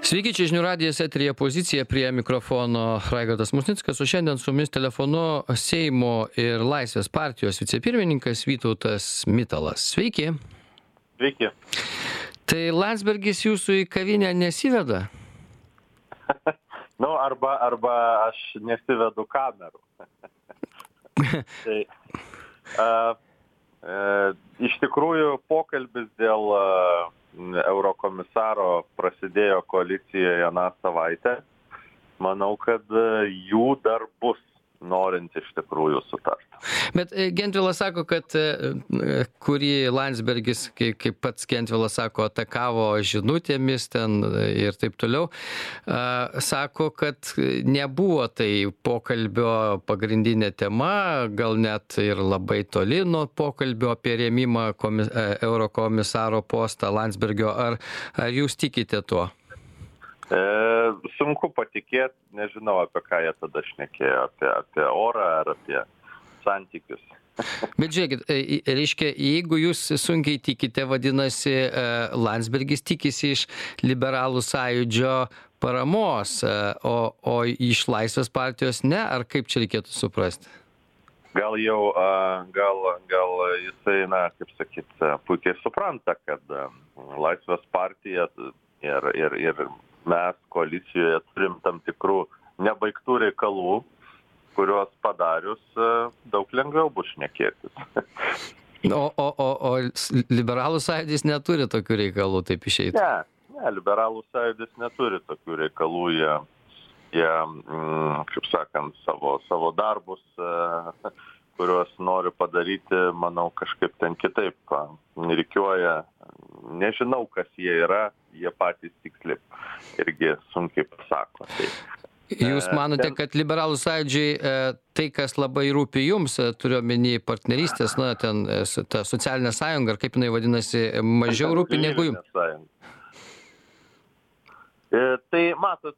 Sveiki, čia žinių radijas eteryje Pozicija, prie mikrofono Raigardas Musnickas, o šiandien su mumis telefonu Seimo ir Laisvės partijos vicepirmininkas Vytautas Mitalas. Sveiki. Sveiki. Tai Landsbergis jūsų į kavinę nesiveda? Nu, arba aš nesivedu kamerų. Tai, iš tikrųjų, pokalbis dėl eurokomisaro prasidėjo koalicijoje aną savaitę. Manau, kad jų dar bus, norint iš tikrųjų sutarti. Bet Gentvilas sako, kad kurį Landsbergis, kaip pats Gentvilas sako, atakavo žinutėmis ten ir taip toliau, sako, kad nebuvo tai pokalbio pagrindinė tema, gal net ir labai toli nuo pokalbio apie rėmimą eurokomisaro postą Landsbergio. Ar jūs tikite tuo? Sunku patikėti, nežinau, apie ką jie tada šnekėjo, apie orą ar apie santykius. Bet žiūrėkit, reiškia, jeigu jūs sunkiai tikite, vadinasi, Landsbergis tikisi iš liberalų sąjūdžio paramos, o iš Laisvės partijos ne, ar kaip čia reikėtų suprasti? Gal jisai, kaip sakyt, puikiai supranta, kad Laisvės partija ir mes koalicijoje turim tam tikrų nebaigtų reikalų, kuriuos padarius daug lengviau bus šnekėtis. O liberalų sąjūdis neturi tokių reikalų, taip išeitų? Ne, liberalų sąjūdis neturi tokių reikalų, jie kaip sakant, savo darbus, kuriuos noriu padaryti, manau, kažkaip ten kitaip rikiuoja. Nežinau, kas jie yra, jie patys tiksliai irgi sunkiai pasako. Jūs manote, kad liberalų sąjūdžiai tai, kas labai rūpi jums, turiu omeny partnerystės, ten ta socialinė sąjunga, ar kaip jinai vadinasi, mažiau rūpi negu jums? Tai matot,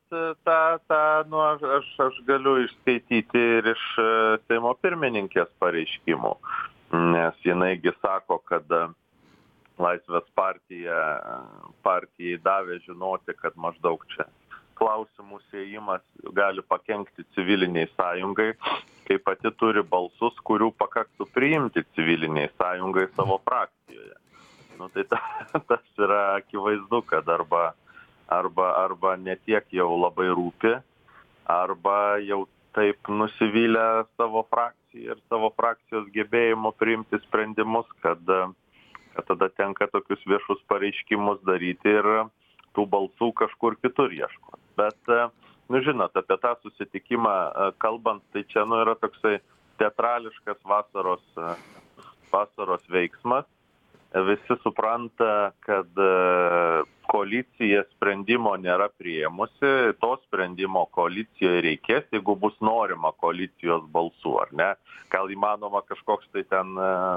aš galiu išskaityti ir iš Seimo pirmininkės pareiškimų, nes jinaigi sako, kad Laisvės partijai davė žinoti, kad maždaug čia klausimų siejimas gali pakenkti civiliniai sąjungai, kai pati turi balsus, kurių pakaktų priimti civiliniai sąjungai savo frakcijoje. Tai tas yra akivaizdu, kad arba netiek jau labai rūpi, arba jau taip nusivylę savo frakciją ir savo frakcijos gebėjimu priimti sprendimus, kad tada tenka tokius viešus pareiškimus daryti ir tų balsų kažkur kitur ieško. Bet, žinot, apie tą susitikimą kalbant, tai čia yra toksai teatrališkas vasaros veiksmas. Visi supranta, kad koalicija sprendimo nėra priėmusi, to sprendimo koalicijoje reikės, jeigu bus norima koalicijos balsų, ar ne? Gal įmanoma kažkoks tai ten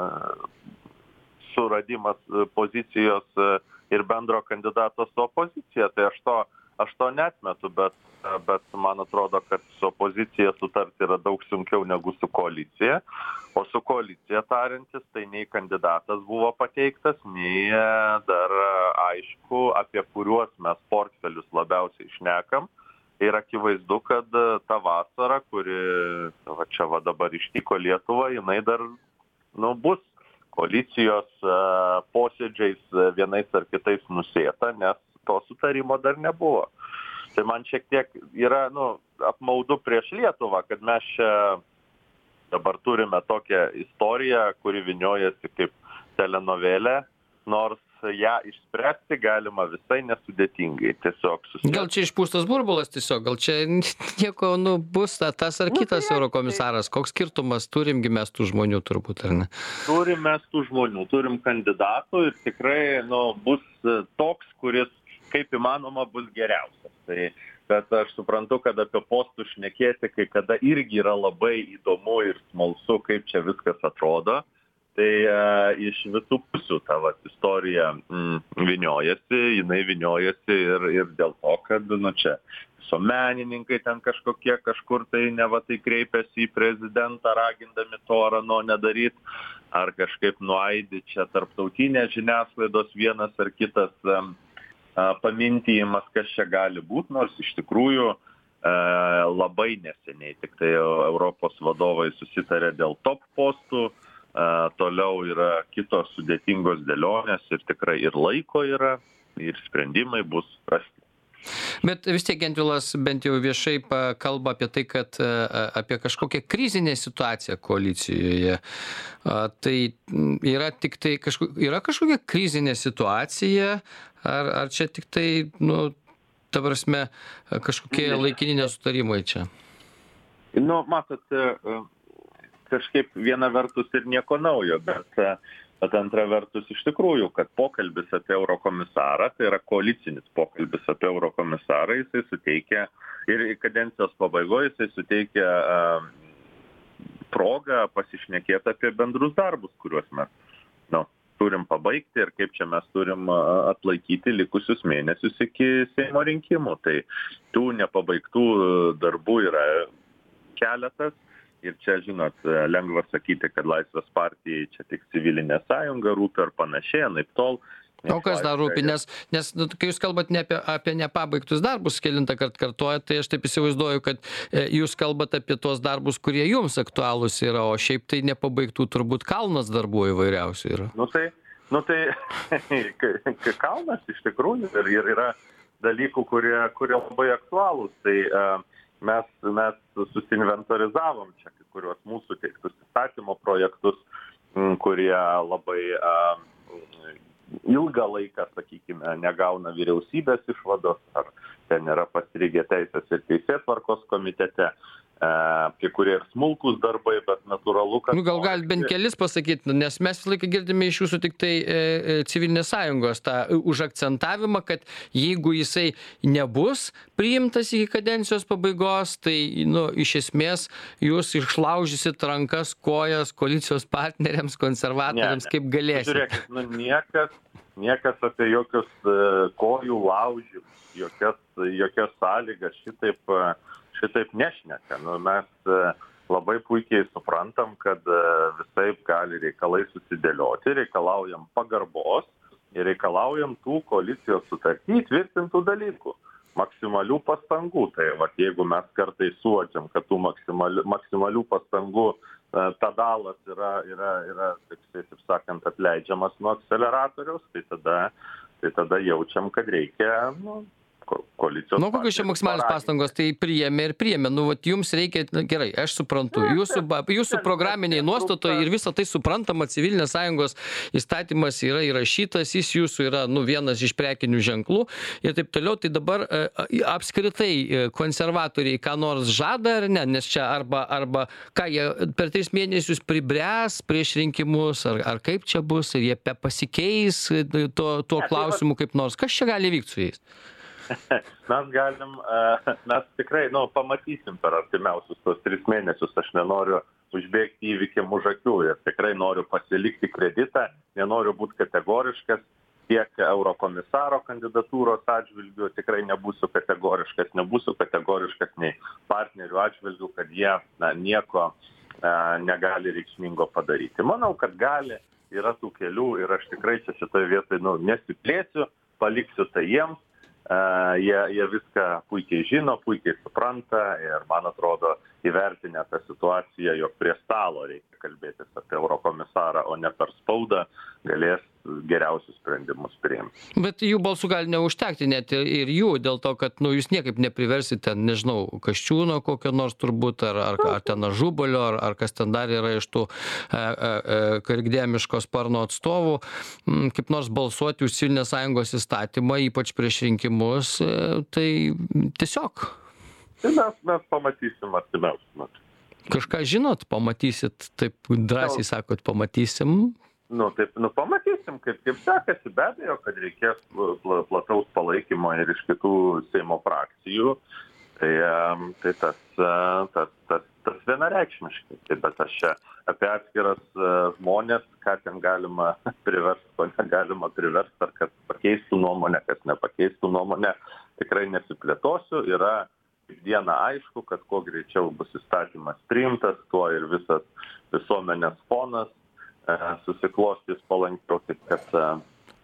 suradimas pozicijos ir bendro kandidato su opozicija, tai aš to neatmetu, bet man atrodo, kad su opozicija sutarti yra daug sunkiau negu su koalicija, o su koalicija tariantis, tai nei kandidatas buvo pateiktas, nei dar aišku, apie kuriuos mes portfelius labiausiai šnekam. Ir akivaizdu, kad ta vasara, kuri čia dabar ištiko Lietuvą, jinai dar bus koalicijos posėdžiais vienais ar kitais nusėta, nes to sutarimo dar nebuvo. Tai man šiek tiek yra apmaudu prieš Lietuvą, kad mes čia dabar turime tokią istoriją, kuri vyniojasi kaip telenovelė, nors ją išspręsti galima visai nesudėtingai. Gal čia išpūstas burbulas tiesiog, gal čia nieko bus tas ar kitas eurokomisaras, koks skirtumas, turimgi mes tų žmonių turbūt, ar ne? Turim mes tų žmonių, turim kandidatų ir tikrai bus toks, kuris kaip įmanoma bus geriausias. Bet aš suprantu, kad apie postus šnekėti, kai kada irgi yra labai įdomu ir smalsu, kaip čia viskas atrodo. Tai iš visų pusių ta istorija vyniojasi, jinai vyniojasi ir dėl to, kad čia visuomenininkai ten kažkokie kažkur tai neva tai kreipiasi į prezidentą, ragindami to ar ano nedaryt, ar kažkaip nuaidi čia tarptautinės žiniasklaidos vienas ar kitas pamintijimas, kas čia gali būti, nors iš tikrųjų labai neseniai tik tai Europos vadovai susitarė dėl top postų, toliau yra kitos sudėtingos dėlionės ir tikrai ir laiko yra, ir sprendimai bus rasti. Bet vis tiek Gentvilas bent jau viešai kalba apie tai, kad apie kažkokią krizinę situaciją koalicijoje. Tai yra tik tai yra kažkokia krizinė situacija, ar čia tik tai, ta prasme, kažkokie laikini nesutarimai čia? Matot, kažkaip viena vertus ir nieko naujo, bet antra vertus iš tikrųjų, kad pokalbis apie eurokomisarą, tai yra koalicinis pokalbis apie eurokomisarą, jisai suteikia ir kadencijos pabaigoje jisai suteikia progą pasišnekėti apie bendrus darbus, kuriuos mes turim pabaigti ir kaip čia mes turim atlaikyti likusius mėnesius iki Seimo rinkimų. Tai tų nepabaigtų darbų yra keletas. Ir čia, žinot, lengva sakyti, kad Laisvės partijai čia tik civilinė sąjunga rūpi ar panašiai, anaiptol. O kas dar rūpi? Nes kai jūs kalbat ne apie nepabaigtus darbus, kelintą kartą kartuojat, tai aš taip įsivaizduoju, kad jūs kalbat apie tuos darbus, kurie jums aktualūs yra, o šiaip tai nepabaigtų turbūt kalnas darbų įvairiausių yra. Tai kalnas iš tikrųjų ir yra dalykų, kurie labai aktualūs. Tai mes susinventorizavom čia kai kuriuos mūsų teiktus įstatymo projektus, kurie labai ilgą laiką, sakykime, negauna vyriausybės išvados, ar ten yra pastrigę Teisės ir Teisėtvarkos komitete, kai kurie ir smulkūs darbai, bet natūralu, kad... Gal galit bent kelis pasakyti, nes mes visą laiką girdime iš jūsų tik tai civilinės sąjungos tą užakcentavimą, kad jeigu jisai nebus priimtas iki kadencijos pabaigos, tai, iš esmės jūs išlaužysit rankas, kojas koalicijos partneriams, konservatoriams, kaip galėsit. Žiūrėkit, niekas apie jokius kojų laužimus, jokias sąlygas šitaip nešneka. Mes labai puikiai suprantam, kad visaip gali reikalai susidėlioti, reikalaujam pagarbos ir reikalaujam tų koalicijos sutartį įtvirtintų dalykų, maksimalių pastangų. Tai jeigu mes kartais suodžiam, kad tų maksimalių pastangų pedalas yra taip sakant, atleidžiamas nuo akceleratoriaus, tai tada jaučiam, kad reikia koalicijos. Kokios čia maksimalios pastangos, tai priėmė. Jums reikia, gerai, aš suprantu, jūsų programiniai nuostatoje ir visą tai suprantama, civilinės sąjungos įstatymas yra įrašytas, jis jūsų yra, vienas iš prekinių ženklų ir taip toliau, tai dabar apskritai konservatoriai ką nors žada ar ne, nes čia arba ką jie per 3 mėnesius pribręs prieš rinkimus, ar kaip čia bus, ar jie pasikeis tuo klausimu kaip nors, kas čia gali vykti su jais? Mes tikrai, pamatysim per artimiausius tos 3 mėnesius, aš nenoriu užbėgti įvykiam už akių ir tikrai noriu pasilikti kreditą, nenoriu būti kategoriškas, tiek eurokomisaro kandidatūros atžvilgių, tikrai nebūsiu kategoriškas nei partnerių atžvilgių, kad jie nieko negali reikšmingo padaryti. Manau, kad gali, yra tų kelių ir aš tikrai čia šitoje vietoje nesiplėsiu, paliksiu tai jiems. Jie viską puikiai žino, puikiai supranta ir, man atrodo, įvertinę tą situaciją, jog prie stalo reikia kalbėtis apie eurokomisarą, o ne per spaudą, galės geriausius sprendimus priimti. Bet jų balsų gali neužtekti net ir jų, dėl to, kad jūs niekaip nepriversite, nežinau, Kasčiūno kokio nors turbūt, ar ten Ažubalio, ar kas ten dar yra iš tų krikdemiško sparno atstovų, kaip nors balsuoti už civilinės sąjungos įstatymą, ypač prieš rinkimus, tai tiesiog. Tai mes pamatysim artimiausiu metu. Kažką žinot, pamatysit, taip drąsiai sakot, pamatysim? Pamatysim, kaip sekasi, be abejo, kad reikės plataus palaikymo ir iš kitų Seimo frakcijų, tai tas vienareikšmiškai. Bet aš čia apie atskiras žmonės, ką ten galima priversti, ko negalima priversti, ar kas pakeistų nuomonę, kas nepakeistų nuomonę, tikrai nesiplėtosiu. Yra diena aišku, kad kuo greičiau bus įstatymas priimtas, tuo ir visas visuomenės fonas susiklostys palankiau, taip kad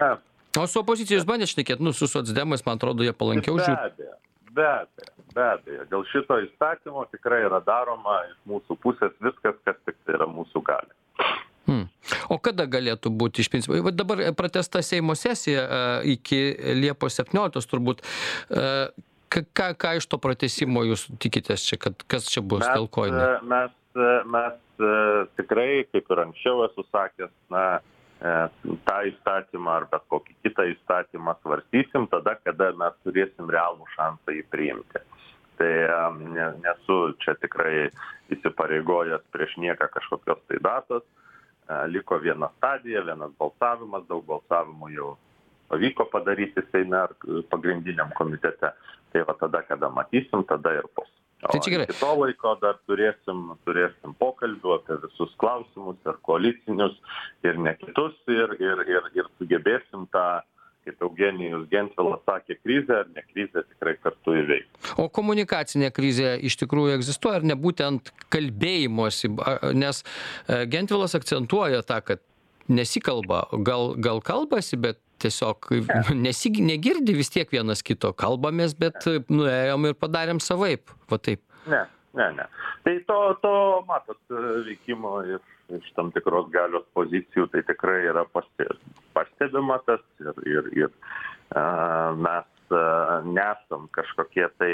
O su opozicija jūs bandėt šnekėt, su socdemais, man atrodo, jie palankiau žiūri. Be abejo. Dėl šito įstatymo tikrai yra daroma iš mūsų pusės viskas, kas tik tai yra mūsų gali. O kada galėtų būti iš principo? Va dabar pratęsta Seimo sesija iki Liepos 17 turbūt. Ką iš to pratęsimo jūs tikitės čia, kas čia bus, dėl ko? Mes tikrai, kaip ir anksčiau esu sakęs, tą įstatymą ar bet kokį kitą įstatymą svarstysim tada, kada mes turėsim realų šansą jį priimti. Tai nesu čia tikrai įsipareigojęs prieš nieką kažkokios tai datos. Liko viena stadija, vienas balsavimas, daug balsavimų jau pavyko padaryti Seime ar pagrindiniam komitete. Tai va tada, kada matysim, tada ir bus. O iki to laiko dar turėsim pokalbių apie visus klausimus ir koalicinius ir ne kitus ir sugebėsim tą, kaip Eugenijus Gentvilas sakė, krizę ar ne krizę tikrai kartu įveikti. O komunikacinė krizė iš tikrųjų egzistuoja ar ne būtent kalbėjimosi, nes Gentvilas akcentuoja tą, kad nesikalba, gal kalbasi, bet tiesiog negirdi vis tiek vienas kito, kalbamės, bet nuėjom ir padarėm savaip, va taip. Ne. Tai to matot, veikimo iš tam tikros galios pozicijų, tai tikrai yra pastebima tas ir mes nesam kažkokie tai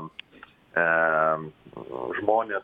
žmonės,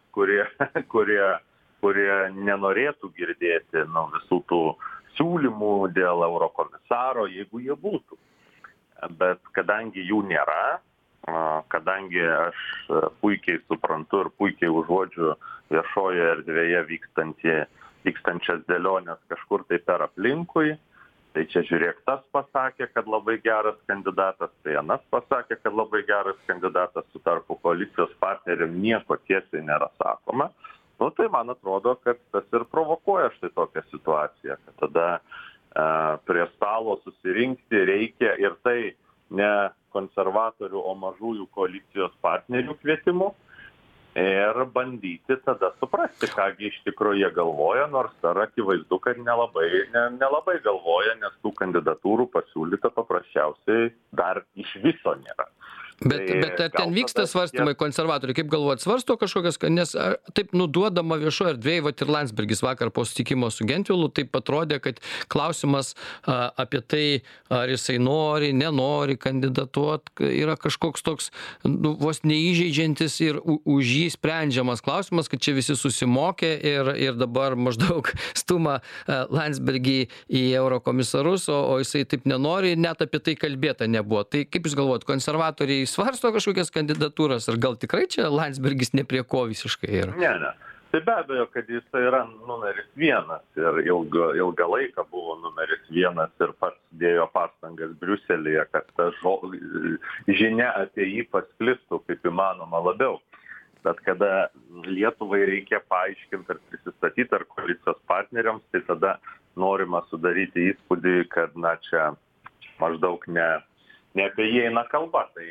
kurie nenorėtų girdėti visų tų siūlymų dėl eurokomisaro, jeigu jie būtų. Bet kadangi jų nėra, kadangi aš puikiai suprantu ir puikiai užuodžiu viešoje erdvėje vykstančias dėlionės kažkur tai per aplinkui, tai čia žiūrėk, tas pasakė, kad labai geras kandidatas, tai anas pasakė, kad labai geras kandidatas, su tarpu koalicijos partneriam nieko tiesiai nėra sakoma. Tai man atrodo, kad tas ir provokuoja štai tokią situaciją, kad tada prie stalo susirinkti reikia ir tai ne konservatorių, o mažųjų koalicijos partnerių kvietimu ir bandyti tada suprasti, kągi iš tikrųjų jie galvoja, nors dar akivaizdu, kad nelabai galvoja, nes tų kandidatūrų pasiūlyta paprasčiausiai dar iš viso nėra. Bet ar ten vyksta svarstymai konservatoriai, kaip galvojat, svarsto kažkokias, nes taip nuduodama viešoje erdvėje, vat ir Landsbergis vakar po susitikimo su Gentvilu, taip atrodė, kad klausimas apie tai, ar jisai nenori kandidatuoti, yra kažkoks toks vos neįžeidžiantis ir už jį sprendžiamas klausimas, kad čia visi susimokė ir dabar maždaug stuma Landsbergį į eurokomisarus, o jisai taip nenori, net apie tai kalbėta nebuvo. Tai kaip jūs galvojat, konservatoriai svarsto kažkokias kandidatūras, ar gal tikrai čia Landsbergis ne prie ko visiškai yra? Ne. Tai be abejo, kad jis yra numeris vienas ir ilgą laiką buvo numeris vienas ir pats dėjo pastangas Briuselyje, kad ta žinia apie jį pasklistų kaip įmanoma labiau. Bet kada Lietuvai reikia paaiškinti ir prisistatyti ar koalicijos partneriams, tai tada norima sudaryti įspūdį, kad čia maždaug ne apie jį eina kalba. Tai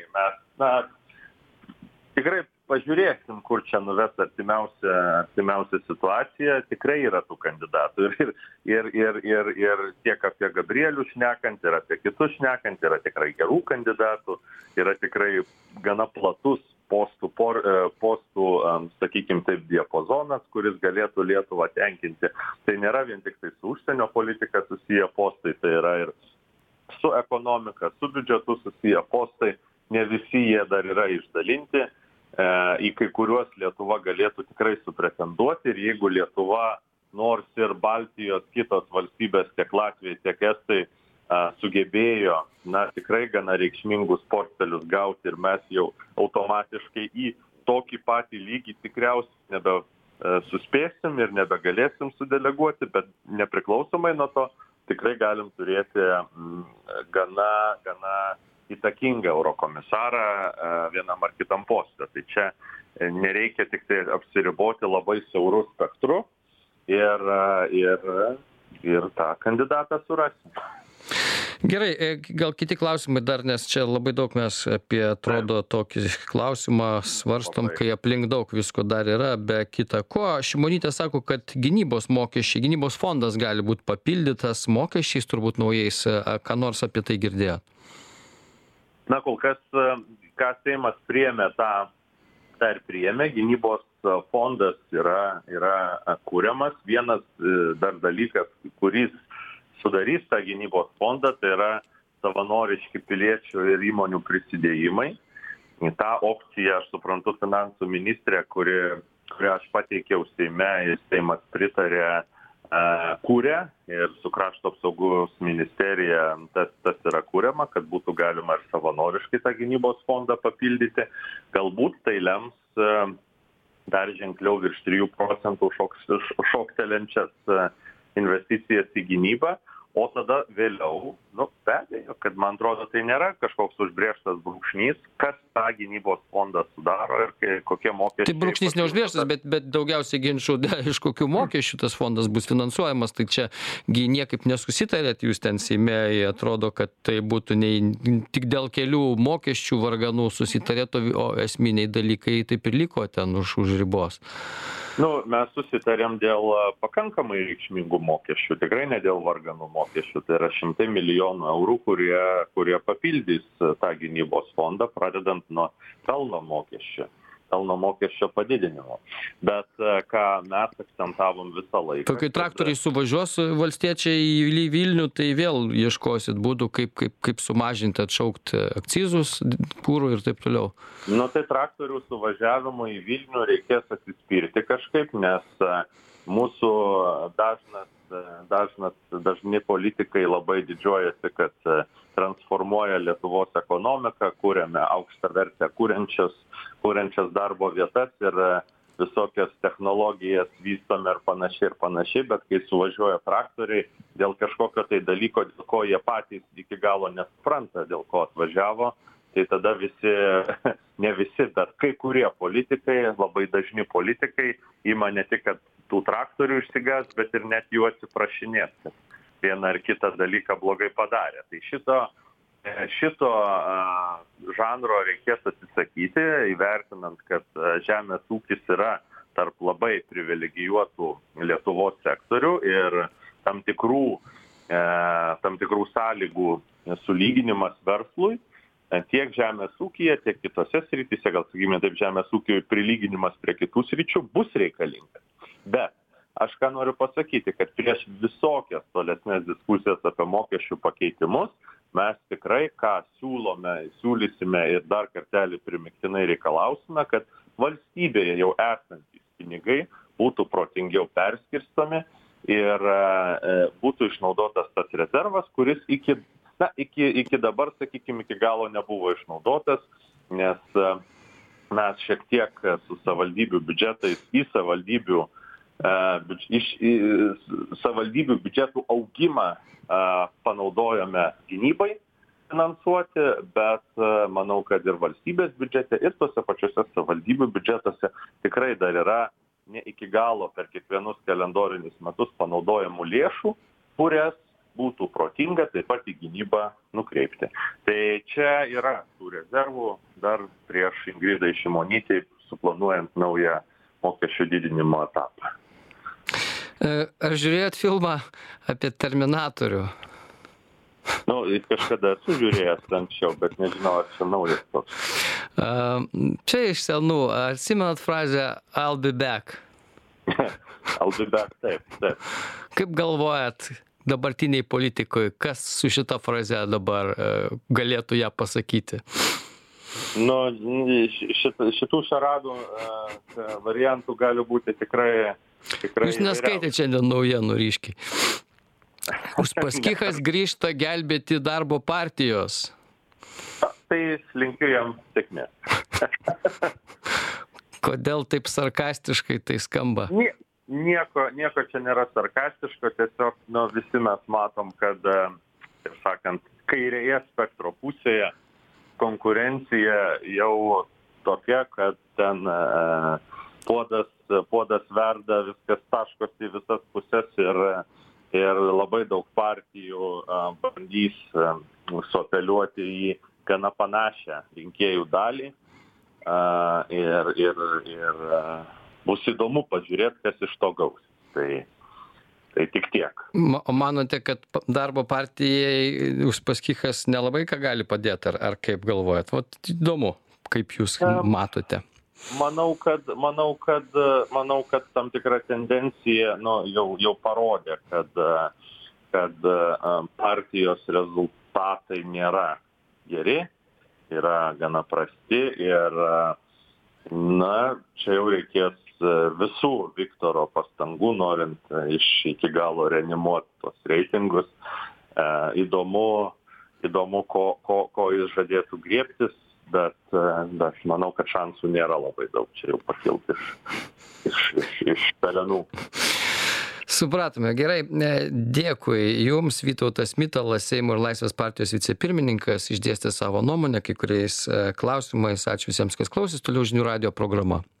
mes tikrai pažiūrėsim, kur čia nuves artimiausia situacija. Tikrai yra tų kandidatų. Ir tiek apie Gabrielių šnekant, ir apie kitus šnekant, yra tikrai gerų kandidatų, yra tikrai gana platus postų, sakykim taip, diapazonas, kuris galėtų Lietuvą tenkinti. Tai nėra vien tik tai su užsienio politika susiję postai, tai yra ir su ekonomika, su biudžetu susiję postai, ne visi jie dar yra išdalinti, į kai kuriuos Lietuva galėtų tikrai supretenduoti ir jeigu Lietuva, nors ir Baltijos kitos valstybės, tiek Latvija, tiek Estai, sugebėjo, tikrai gana reikšmingus portfelius gauti ir mes jau automatiškai į tokį patį lygį tikriausiai nebesuspėsim ir nebegalėsim sudeleguoti, bet nepriklausomai nuo to, tikrai galim turėti gana įtakingą eurokomisarą vienam ar kitam poste. Tai čia nereikia tik tai apsiriboti labai siaurų spektru ir tą kandidatą surasim. Gerai, gal kiti klausimai dar, nes čia labai daug mes apie, atrodo, tokį klausimą svarstom, kai aplink daug visko dar yra, be kita ko. Šimonytė sako, kad gynybos fondas gali būti papildytas mokesčiais, turbūt naujais. Ką nors apie tai girdėjot? Na, kol kas, ką Seimas priėmė, tą ir priėmė. Gynybos fondas yra kuriamas. Vienas dar dalykas, kuris sudarys tą gynybos fondą, tai yra savanoriški piliečių ir įmonių prisidėjimai. Ta opcija, aš suprantu, finansų ministrė, kurią aš pateikiau Seime ir Seimas pritarė, kūrė ir su krašto apsaugos ministerija tas yra kuriama, kad būtų galima ir savanoriškai tą gynybos fondą papildyti. Galbūt tai lems dar ženkliau virš 3% šoktelenčias investicijas į gynybą, o tada vėliau, be abejo, kad man atrodo, tai nėra kažkoks užbrėžtas brūkšnys, kas tą gynybos fondą sudaro ir kokie mokesčiai. Tai brūkšnys neužbrėžtas, bet daugiausiai ginčų, iš kokių mokesčių tas fondas bus finansuojamas, tai čia niekaip nesusitarėt, jūs ten Seime, atrodo, kad tai būtų tik dėl kelių mokesčių varganų susitarėt, o esminiai dalykai taip ir liko ten už ribos. Mes susitarėm dėl pakankamai reikšmingų mokesčių, tikrai ne dėl varganų mokesčių. Tai yra 100 milijonų eurų, kurie papildys tą gynybos fondą, pradedant nuo pelno mokesčio padidinimo. Bet ką mes akcentavom visą laiką. Kai traktoriai suvažiuos valstiečiai į Vilnių, tai vėl ieškosit būdų, kaip sumažinti, atšaukti akcizus, kūrų ir taip toliau. Tai traktorių suvažiavimo į Vilnių reikės atsispirti kažkaip, nes mūsų dažni politikai labai didžiuojasi, kad transformuoja Lietuvos ekonomiką, kūrėme aukštą vertę kūrenčias darbo vietas ir visokias technologijas vystome ir panašiai, bet kai suvažiuoja traktoriai dėl kažkokio tai dalyko, dėl ko jie patys iki galo nesupranta, dėl ko atvažiavo, tai tada ne visi, bet kai kurie politikai, labai dažni politikai, ima ne tik, kad tų traktorių išsigas, bet ir net jų atsiprašinės, kad vieną ar kitą dalyką blogai padarė. Tai šito žanro reikės atsisakyti, įvertinant, kad žemės ūkis yra tarp labai privilegijuotų Lietuvos sektorių ir tam tikrų sąlygų sulyginimas verslui, tiek žemės ūkyje, tiek kitose srityse, gal sakykime taip, žemės ūkio prilyginimas prie kitų sričių bus reikalingas. Bet aš ką noriu pasakyti, kad prieš visokias tolesnės diskusijas apie mokesčių pakeitimus mes tikrai ką siūlysime ir dar kartelį primiktinai reikalausime, kad valstybėje jau esantys pinigai būtų protingiau perskirstomi ir būtų išnaudotas tas rezervas, kuris iki dabar, sakykime, iki galo nebuvo išnaudotas, nes mes šiek tiek su savivaldybių biudžetais į savivaldybių biudžetų augimą panaudojome gynybai finansuoti, bet manau, kad ir valstybės biudžete, ir tose pačiose savivaldybių biudžetuose tikrai dar yra ne iki galo per kiekvienus kalendorinius metus panaudojamų lėšų, kurias būtų protinga taip pat į gynybą nukreipti. Tai čia yra tų rezervų dar prieš Ingridai Šimonytei suplanuojant naują mokesčių didinimo etapą. Ar žiūrėjot filmą apie Terminatorių? Kažkada esu žiūrėjęs anksčiau, bet nežinau, ar čia naujas toks. Čia iš senų. Atsimenat frazę I'll be back? I'll be back, taip. Kaip galvojat, dabartiniai politikoje, kas su šita fraze dabar galėtų ją pasakyti? Šitų šaradų variantų gali būti tikrai Jūs neskaitėte šiandien naujienų ryškiai. Uspaskichas grįžta gelbėti darbo partijos. Tai linkiu jam sėkmės. Kodėl taip sarkastiškai tai skamba? Nieko čia nėra sarkastiško, tiesiog visi mes matom, kad, taip sakant, kairėje spektro pusėje konkurencija jau tokia, kad ten puodas verda, viskas taškosi į visas pusės ir ir labai daug partijų bandys suapeliuoti į gana panašią rinkėjų dalį. Ir bus įdomu pažiūrėti, kas iš to gausis. Tai tik tiek. O manote, kad darbo partijai Uspaskichas nelabai ką gali padėti, ar kaip galvojat? Vat įdomu, kaip jūs matote. Manau, kad tam tikra tendencija jau parodė, kad partijos rezultatai nėra geri, yra gana prasti ir čia jau reikės visų Viktoro pastangų, norint iki galo reanimuoti tos reitingus. Įdomu, ko jis žadėtų griebtis, bet manau, kad šansų nėra labai daug čia jau pakilti iš pelenų. Supratome. Gerai. Dėkui Jums. Vytautas Mitalas, Seimo ir Laisvės partijos vicepirmininkas, išdėstė savo nuomonę kai kuriais klausimais. Ačiū visiems, kas klausys. Toliau žinių radijo programa.